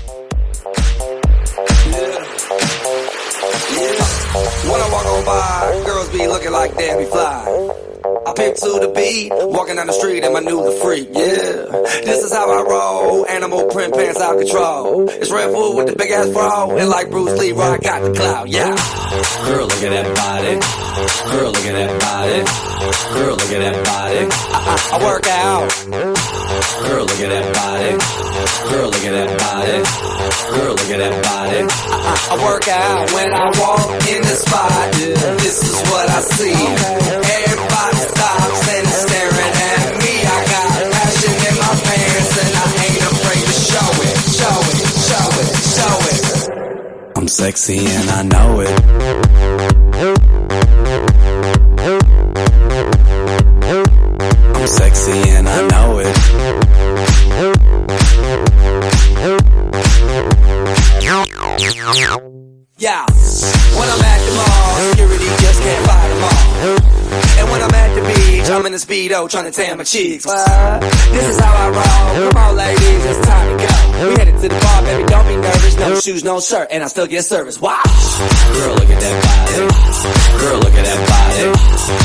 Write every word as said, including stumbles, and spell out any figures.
When I walk on by, girls be looking like Debbie Fly. I pimp to the beat, walking down the street in my new the freak, yeah. This is how I roll, animal print pants out control. It's Red Food with the big ass bra, and like Bruce Lee, I got the clout, yeah. Girl, look at that body. Girl, look at that body. Girl, look at that body. I, I, I work out. Girl, look at that body. Girl, look at that body. Girl, look at that body. I, I, I work out when I walk in the spot. This is what I see. Everybody stops and is staring at me. I got passion in my pants and I ain't afraid to show it, show it, show it, show it. I'm sexy and I know it. I'm sexy and I know it. Yeah, when I'm at the mall, security just can't fight them all. And when I'm at the beach, I'm in the Speedo trying to tan my cheeks. What? This is how I roll. Come on, ladies, it's time to go. We headed to the bar, baby, don't be nervous. No shoes, no shirt, and I still get service. Wow. Girl, look at that body. Girl, look at that body.